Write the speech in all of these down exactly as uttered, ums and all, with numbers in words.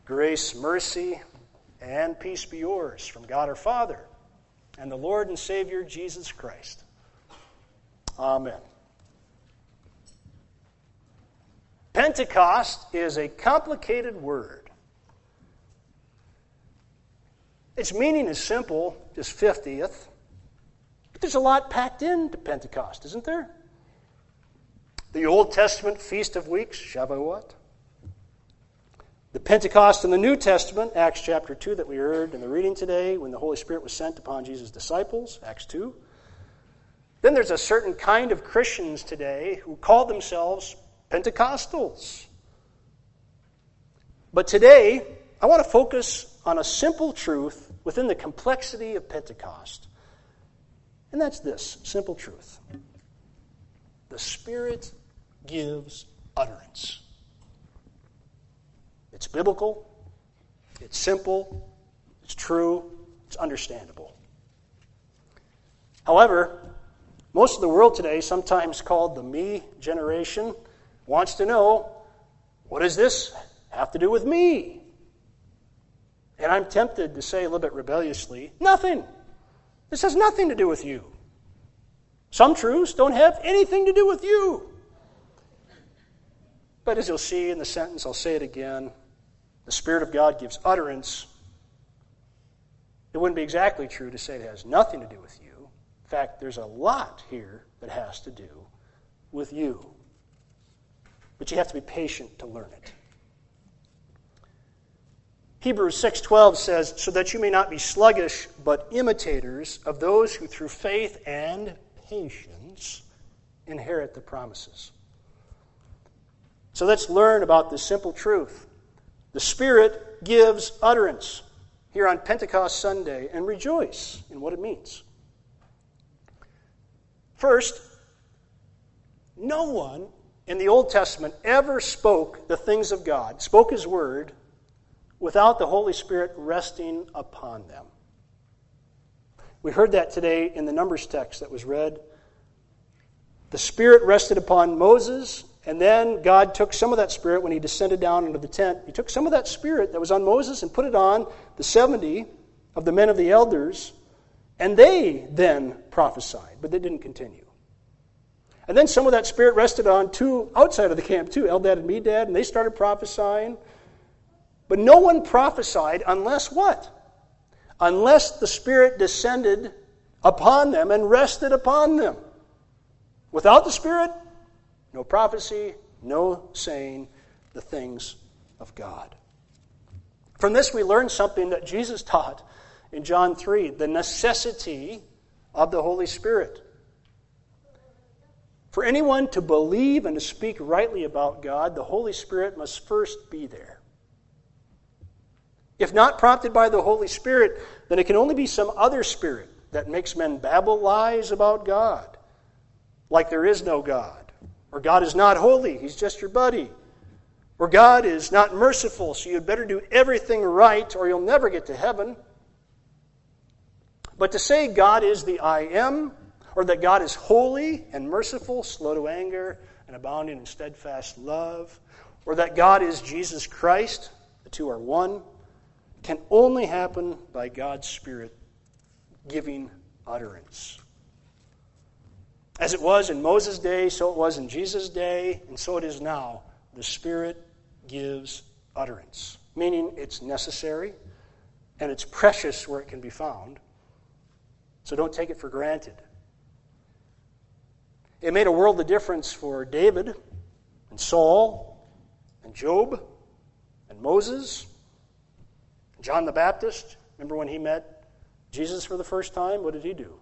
Grace, mercy, and peace be yours from God our Father and the Lord and Savior Jesus Christ. Amen. Pentecost is a complicated word. Its meaning is simple, just fiftieth. But there's a lot packed into Pentecost, isn't there? The Old Testament Feast of Weeks, Shavuot. The Pentecost in the New Testament, Acts chapter two that we heard in the reading today, when the Holy Spirit was sent upon Jesus' disciples, Acts two. Then there's a certain kind of Christians today who call themselves Pentecostals. But today, I want to focus on a simple truth within the complexity of Pentecost. And that's this, simple truth. The Spirit gives utterance. It's biblical, it's simple, it's true, it's understandable. However, most of the world today, sometimes called the me generation, wants to know, what does this have to do with me? And I'm tempted to say a little bit rebelliously, nothing. This has nothing to do with you. Some truths don't have anything to do with you. But as you'll see in the sentence, I'll say it again, the Spirit of God gives utterance. It wouldn't be exactly true to say it has nothing to do with you. In fact, there's a lot here that has to do with you. But you have to be patient to learn it. Hebrews six twelve says, so that you may not be sluggish, but imitators of those who through faith and patience inherit the promises. So let's learn about this simple truth. The Spirit gives utterance here on Pentecost Sunday and rejoice in what it means. First, no one in the Old Testament ever spoke the things of God, spoke His Word, without the Holy Spirit resting upon them. We heard that today in the Numbers text that was read. The Spirit rested upon Moses, and then God took some of that Spirit when He descended down into the tent. He took some of that Spirit that was on Moses and put it on the seventy of the men of the elders, and they then prophesied, but they didn't continue. And then some of that Spirit rested on two outside of the camp too, Eldad and Medad, and they started prophesying. But no one prophesied unless what? Unless the Spirit descended upon them and rested upon them. Without the Spirit, no prophecy, no saying the things of God. From this we learn something that Jesus taught in John three, the necessity of the Holy Spirit. For anyone to believe and to speak rightly about God, the Holy Spirit must first be there. If not prompted by the Holy Spirit, then it can only be some other spirit that makes men babble lies about God, like there is no God, or God is not holy, He's just your buddy, or God is not merciful, so you'd better do everything right or you'll never get to heaven. But to say God is the I Am, or that God is holy and merciful, slow to anger, and abounding in steadfast love, or that God is Jesus Christ, the two are one, can only happen by God's Spirit giving utterance. As it was in Moses' day, so it was in Jesus' day, and so it is now. The Spirit gives utterance, meaning it's necessary and it's precious where it can be found. So don't take it for granted. It made a world of difference for David and Saul and Job and Moses, John the Baptist. Remember when he met Jesus for the first time? What did he do?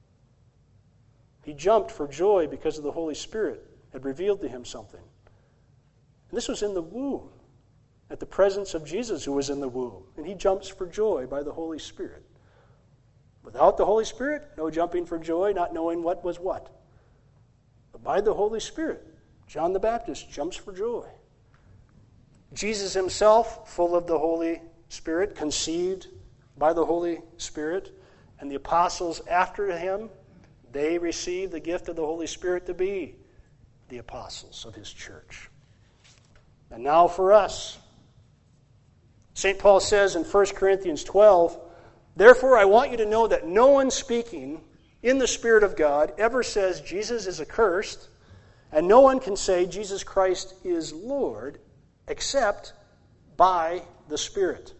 He jumped for joy because of the Holy Spirit had revealed to him something. And this was in the womb, at the presence of Jesus who was in the womb. And he jumps for joy by the Holy Spirit. Without the Holy Spirit, no jumping for joy, not knowing what was what. But by the Holy Spirit, John the Baptist jumps for joy. Jesus himself, full of the Holy Spirit, conceived by the Holy Spirit, and the apostles after him, they received the gift of the Holy Spirit to be the apostles of his church. And now for us, Saint Paul says in First Corinthians twelve, "Therefore I want you to know that no one speaking in the Spirit of God ever says Jesus is accursed, and no one can say Jesus Christ is Lord except by the Spirit."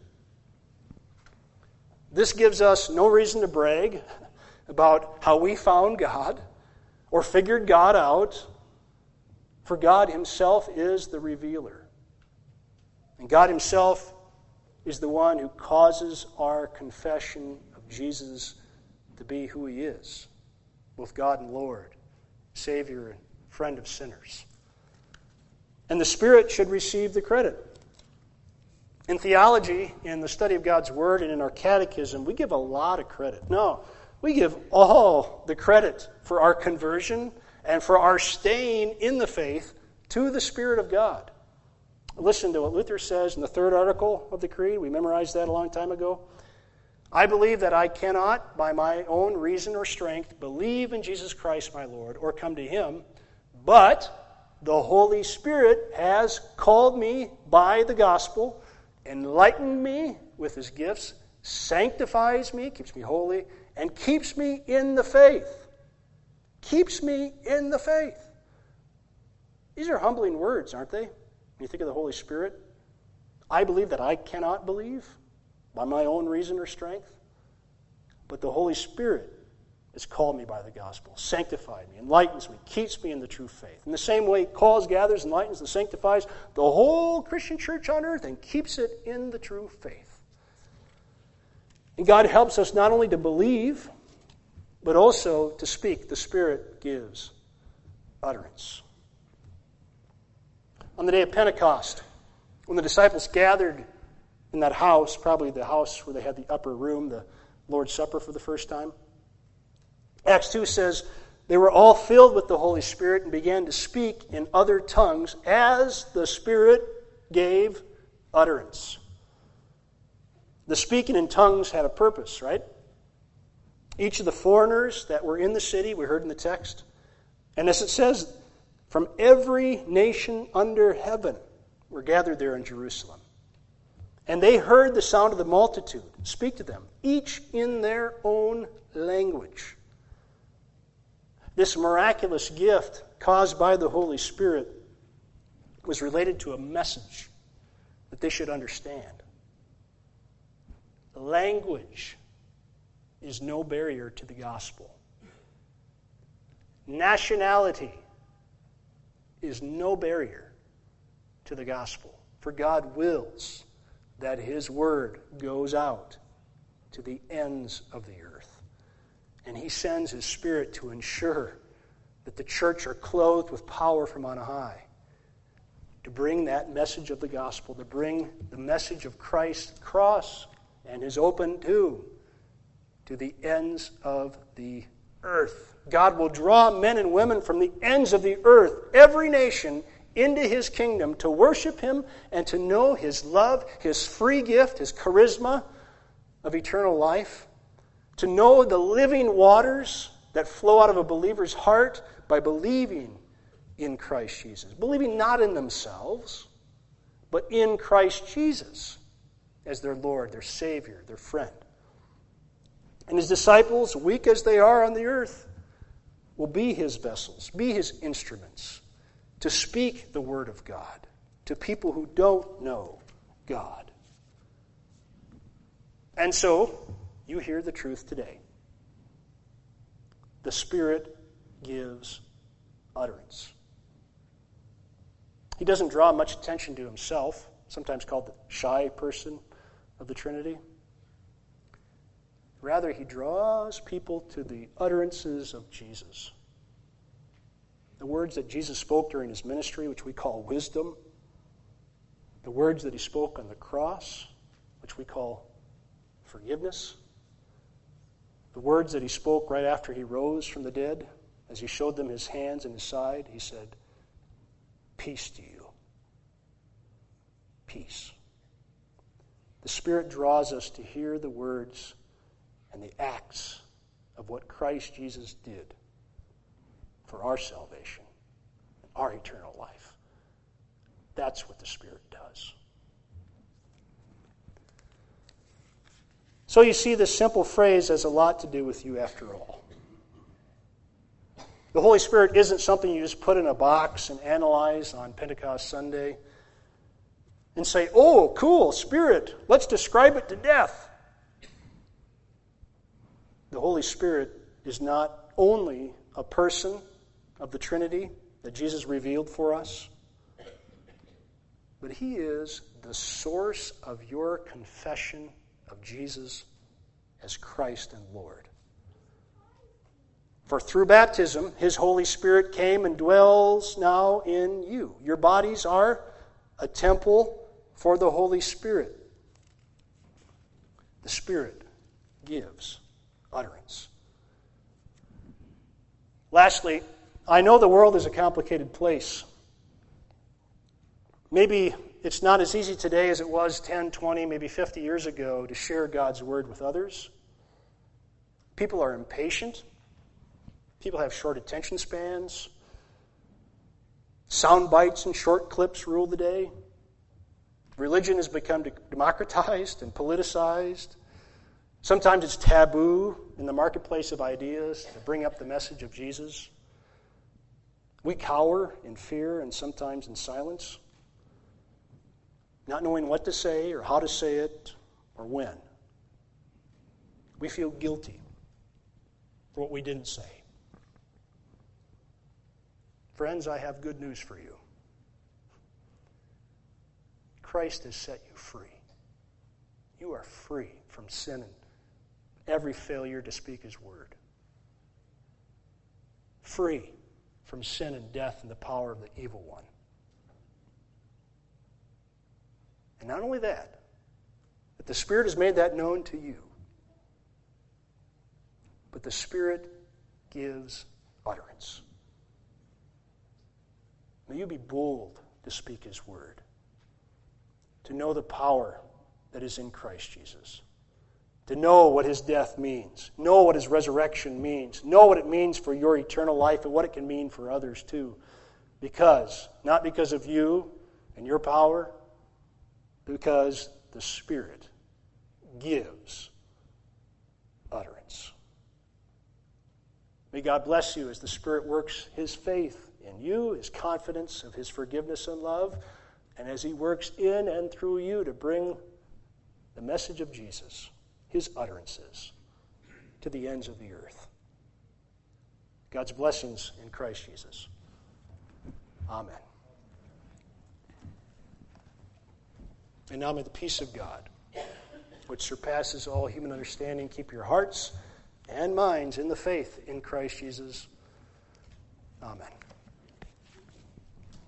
This gives us no reason to brag about how we found God or figured God out, for God Himself is the revealer. And God Himself is the one who causes our confession of Jesus to be who He is, both God and Lord, Savior and friend of sinners. And the Spirit should receive the credit. In theology, in the study of God's Word, and in our catechism, we give a lot of credit. No, we give all the credit for our conversion and for our staying in the faith to the Spirit of God. Listen to what Luther says in the third article of the Creed. We memorized that a long time ago. "I believe that I cannot, by my own reason or strength, believe in Jesus Christ my Lord, or come to Him, but the Holy Spirit has called me by the gospel, enlightened me with His gifts, sanctifies me, keeps me holy, and keeps me in the faith." Keeps me in the faith. These are humbling words, aren't they? When you think of the Holy Spirit. I believe that I cannot believe by my own reason or strength, but the Holy Spirit has called me by the gospel, sanctified me, enlightens me, keeps me in the true faith. In the same way, calls, gathers, enlightens, and sanctifies the whole Christian church on earth and keeps it in the true faith. And God helps us not only to believe, but also to speak. The Spirit gives utterance. On the day of Pentecost, when the disciples gathered in that house, probably the house where they had the upper room, the Lord's Supper for the first time, Acts two says, "They were all filled with the Holy Spirit and began to speak in other tongues as the Spirit gave utterance." The speaking in tongues had a purpose, right? Each of the foreigners that were in the city, we heard in the text, and as it says, from every nation under heaven were gathered there in Jerusalem. And they heard the sound of the multitude speak to them, each in their own language. This miraculous gift caused by the Holy Spirit was related to a message that they should understand. Language is no barrier to the gospel. Nationality is no barrier to the gospel. For God wills that His word goes out to the ends of the earth. And He sends His Spirit to ensure that the church are clothed with power from on high, to bring that message of the gospel, to bring the message of Christ's cross and His open tomb to the ends of the earth. God will draw men and women from the ends of the earth, every nation, into His kingdom to worship Him and to know His love, His free gift, His charisma of eternal life, to know the living waters that flow out of a believer's heart by believing in Christ Jesus. Believing not in themselves, but in Christ Jesus as their Lord, their Savior, their friend. And His disciples, weak as they are on the earth, will be His vessels, be His instruments to speak the Word of God to people who don't know God. And so, you hear the truth today. The Spirit gives utterance. He doesn't draw much attention to Himself, sometimes called the shy person of the Trinity. Rather, He draws people to the utterances of Jesus. The words that Jesus spoke during His ministry, which we call wisdom. The words that He spoke on the cross, which we call forgiveness. The words that He spoke right after He rose from the dead, as He showed them His hands and His side, He said, "Peace to you." Peace. The Spirit draws us to hear the words and the acts of what Christ Jesus did for our salvation, our eternal life. That's what the Spirit does. So you see, this simple phrase has a lot to do with you after all. The Holy Spirit isn't something you just put in a box and analyze on Pentecost Sunday and say, oh, cool, Spirit, let's describe it to death. The Holy Spirit is not only a person of the Trinity that Jesus revealed for us, but He is the source of your confession of Jesus as Christ and Lord. For through baptism, His Holy Spirit came and dwells now in you. Your bodies are a temple for the Holy Spirit. The Spirit gives utterance. Lastly, I know the world is a complicated place. Maybe it's not as easy today as it was ten, twenty, maybe fifty years ago to share God's Word with others. People are impatient. People have short attention spans. Sound bites and short clips rule the day. Religion has become democratized and politicized. Sometimes it's taboo in the marketplace of ideas to bring up the message of Jesus. We cower in fear and sometimes in silence, not knowing what to say or how to say it or when. We feel guilty for what we didn't say. Friends, I have good news for you. Christ has set you free. You are free from sin and every failure to speak His word. Free from sin and death and the power of the evil one. And not only that, but the Spirit has made that known to you. But the Spirit gives utterance. May you be bold to speak His word, to know the power that is in Christ Jesus, to know what His death means, know what His resurrection means, know what it means for your eternal life and what it can mean for others too. Because, not because of you and your power, because the Spirit gives utterance. May God bless you as the Spirit works His faith in you, His confidence of His forgiveness and love, and as He works in and through you to bring the message of Jesus, His utterances, to the ends of the earth. God's blessings in Christ Jesus. Amen. And now may the peace of God, which surpasses all human understanding, keep your hearts and minds in the faith in Christ Jesus. Amen.